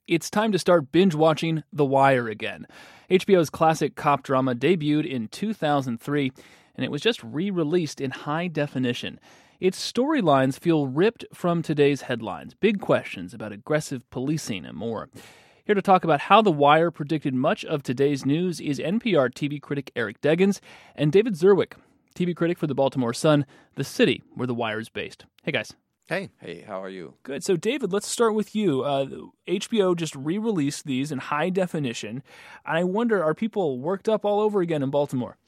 It's time to start binge-watching The Wire again. HBO's classic cop drama debuted in 2003, and it was just re-released in high definition. Its storylines feel ripped from today's headlines. Big questions about aggressive policing and more. Here to talk about how The Wire predicted much of today's news is NPR TV critic Eric Deggans and David Zerwick, TV critic for the Baltimore Sun, the city where The Wire is based. Hey, guys. Hey, how are you? Good. So, David, let's start with you. HBO just re-released these in high definition. And I wonder, are people worked up all over again in Baltimore?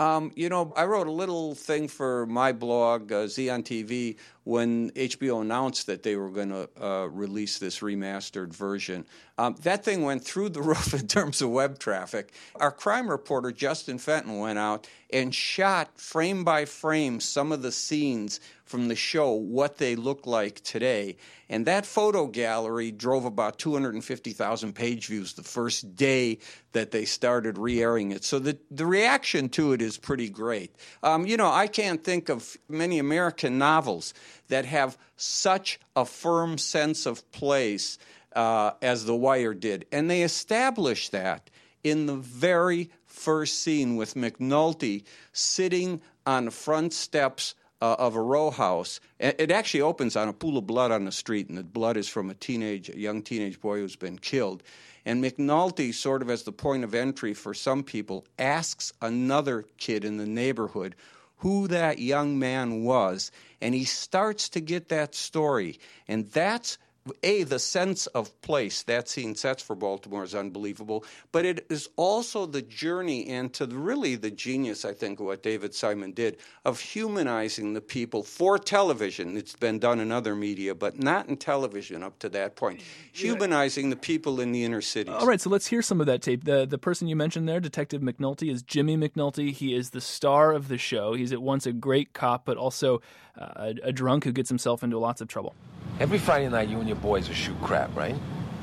I wrote a little thing for my blog, Z on TV, when HBO announced that they were going to release this remastered version. That thing went through the roof in terms of web traffic. Our crime reporter, Justin Fenton, went out and shot frame by frame some of the scenes from the show, what they look like today. And that photo gallery drove about 250,000 page views the first day that they started re-airing it. So the reaction to it is pretty great. I can't think of many American novels that have such a firm sense of place as The Wire did. And they established that in the very first scene with McNulty sitting on the front steps of a row house. It actually opens on a pool of blood on the street, and the blood is from a young teenage boy who's been killed. And McNulty, sort of as the point of entry for some people, asks another kid in the neighborhood who that young man was, and he starts to get that story. And that's the sense of place that scene sets for Baltimore is unbelievable, but it is also the journey into really the genius, I think, of what David Simon did, of humanizing the people for television. It's been done in other media, but not in television up to that point. Humanizing the people in the inner cities. All right, so let's hear some of that tape. The person you mentioned there, Detective McNulty, is Jimmy McNulty. He is the star of the show. He's at once a great cop, but also a drunk who gets himself into lots of trouble. Every Friday night, you and your boys will shoot crap, right?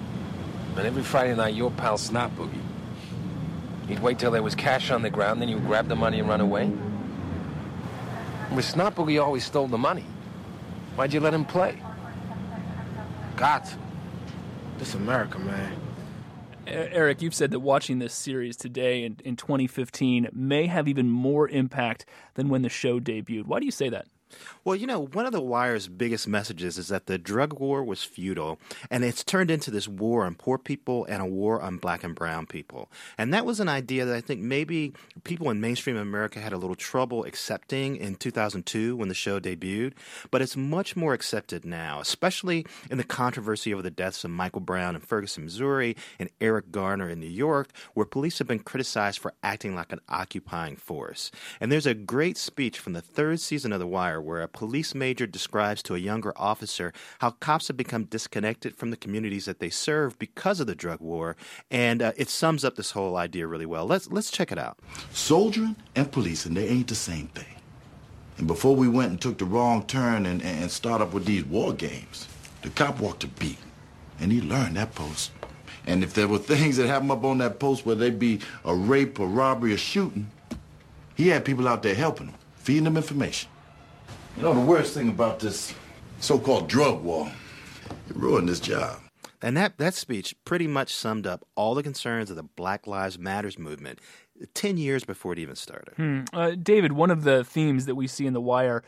And every Friday night, your pal Snot Boogie. You'd wait till there was cash on the ground, then you'd grab the money and run away? With Snot Boogie, always stole the money. Why'd you let him play? Got to. This America, man. Eric, you've said that watching this series today in 2015 may have even more impact than when the show debuted. Why do you say that? Well, one of The Wire's biggest messages is that the drug war was futile, and it's turned into this war on poor people and a war on black and brown people. And that was an idea that I think maybe people in mainstream America had a little trouble accepting in 2002 when the show debuted, but it's much more accepted now, especially in the controversy over the deaths of Michael Brown in Ferguson, Missouri, and Eric Garner in New York, where police have been criticized for acting like an occupying force. And there's a great speech from the third season of The Wire where a police major describes to a younger officer how cops have become disconnected from the communities that they serve because of the drug war, and it sums up this whole idea really well. Let's check it out. Soldiering and policing, they ain't the same thing. And before we went and took the wrong turn and started up with these war games, the cop walked a beat, and he learned that post. And if there were things that happened up on that post, whether they be a rape, a robbery, a shooting, he had people out there helping them, feeding them information. The worst thing about this so-called drug war, it ruined this job. And that speech pretty much summed up all the concerns of the Black Lives Matters movement 10 years before it even started. David, one of the themes that we see in The Wire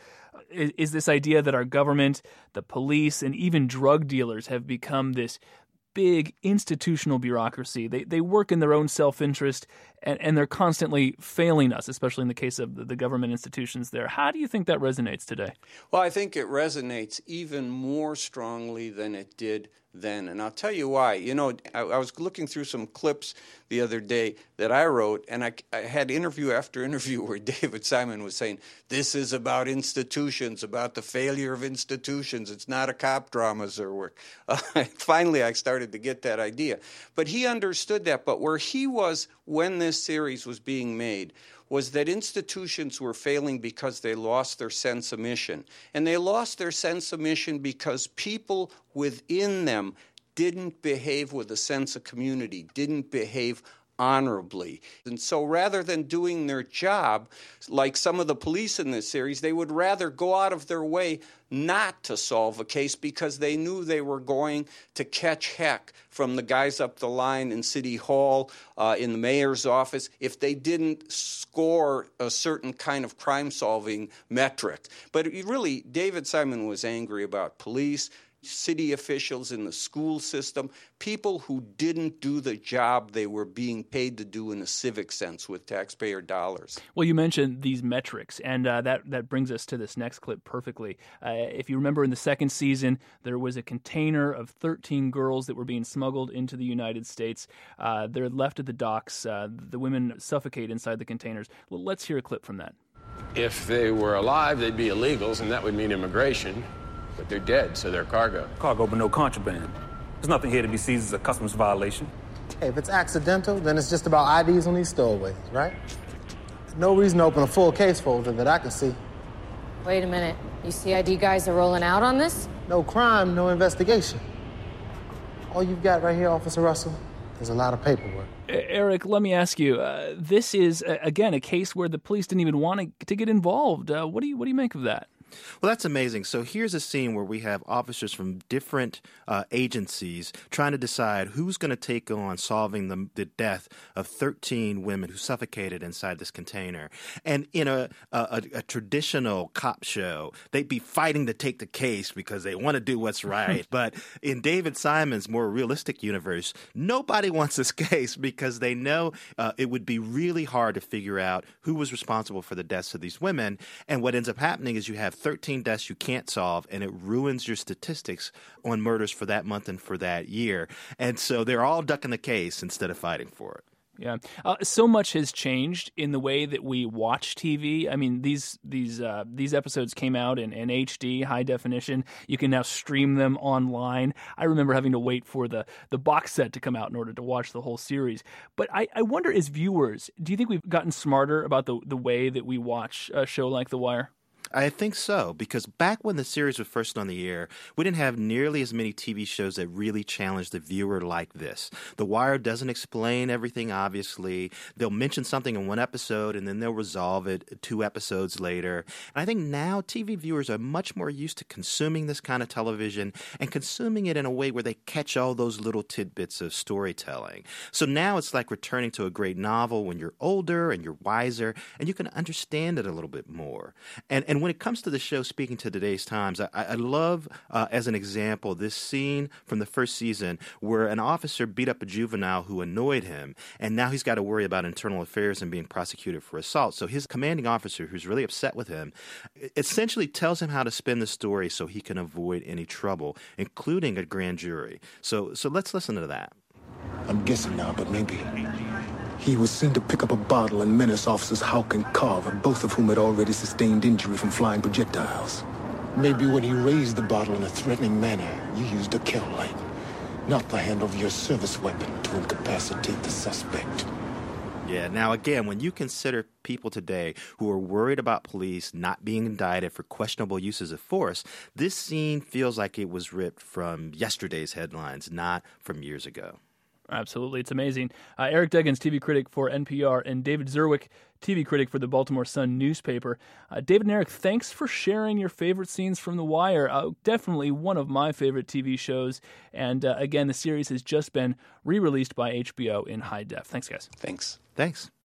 is this idea that our government, the police, and even drug dealers have become this big institutional bureaucracy. They work in their own self-interest, and they're constantly failing us, especially in the case of the government institutions there. How do you think that resonates today? Well, I think it resonates even more strongly than it did then. And I'll tell you why. I was looking through some clips the other day that I wrote, and I had interview after interview where David Simon was saying, this is about institutions, about the failure of institutions. It's not a cop drama, Zerwick. Finally, I started to get that idea. But he understood that. But where he was when this series was being made was that institutions were failing because they lost their sense of mission. And they lost their sense of mission because people within them didn't behave with a sense of community, didn't behave honorably. And so rather than doing their job, like some of the police in this series, they would rather go out of their way not to solve a case because they knew they were going to catch heck from the guys up the line in City Hall, in the mayor's office, if they didn't score a certain kind of crime-solving metric. But really, David Simon was angry about police, city officials in the school system, people who didn't do the job they were being paid to do in a civic sense with taxpayer dollars. Well, you mentioned these metrics, and that brings us to this next clip perfectly. If you remember in the second season, there was a container of 13 girls that were being smuggled into the United States. They're left at the docks. The women suffocate inside the containers. Well, let's hear a clip from that. If they were alive, they'd be illegals, and that would mean immigration. But they're dead, so they're cargo. Cargo, but no contraband. There's nothing here to be seized as a customs violation. Hey, if it's accidental, then it's just about IDs on these stowaways, right? No reason to open a full case folder that I can see. Wait a minute. You CID guys are rolling out on this? No crime, no investigation. All you've got right here, Officer Russell, is a lot of paperwork. Eric, let me ask you. This is, again, a case where the police didn't even want to get involved. What do you make of that? Well, that's amazing. So here's a scene where we have officers from different agencies trying to decide who's going to take on solving the death of 13 women who suffocated inside this container. And in a traditional cop show, they'd be fighting to take the case because they want to do what's right. But in David Simon's more realistic universe, nobody wants this case because they know it would be really hard to figure out who was responsible for the deaths of these women. And what ends up happening is you have 13 deaths you can't solve, and it ruins your statistics on murders for that month and for that year. And so they're all ducking the case instead of fighting for it. Yeah, so much has changed in the way that we watch TV. I mean, these episodes came out in HD, high definition. You can now stream them online. I remember having to wait for the box set to come out in order to watch the whole series. But I wonder, as viewers, do you think we've gotten smarter about the way that we watch a show like The Wire? I think so, because back when the series was first on the air, we didn't have nearly as many TV shows that really challenged the viewer like this. The Wire doesn't explain everything, obviously. They'll mention something in one episode, and then they'll resolve it 2 episodes later. And I think now TV viewers are much more used to consuming this kind of television and consuming it in a way where they catch all those little tidbits of storytelling. So now it's like returning to a great novel when you're older and you're wiser, and you can understand it a little bit more. And when it comes to the show, speaking to today's times, I love, as an example, this scene from the first season where an officer beat up a juvenile who annoyed him, and now he's got to worry about internal affairs and being prosecuted for assault. So his commanding officer, who's really upset with him, essentially tells him how to spin the story so he can avoid any trouble, including a grand jury. So let's listen to that. I'm guessing now, but maybe he was seen to pick up a bottle and menace officers Houck and Carver, both of whom had already sustained injury from flying projectiles. Maybe when he raised the bottle in a threatening manner, you used a kill light, not the handle of your service weapon to incapacitate the suspect. Yeah, now again, when you consider people today who are worried about police not being indicted for questionable uses of force, this scene feels like it was ripped from yesterday's headlines, not from years ago. Absolutely. It's amazing. Eric Deggans, TV critic for NPR, and David Zerwick, TV critic for the Baltimore Sun newspaper. David and Eric, thanks for sharing your favorite scenes from The Wire. Definitely one of my favorite TV shows. And again, the series has just been re-released by HBO in high def. Thanks, guys. Thanks. Thanks.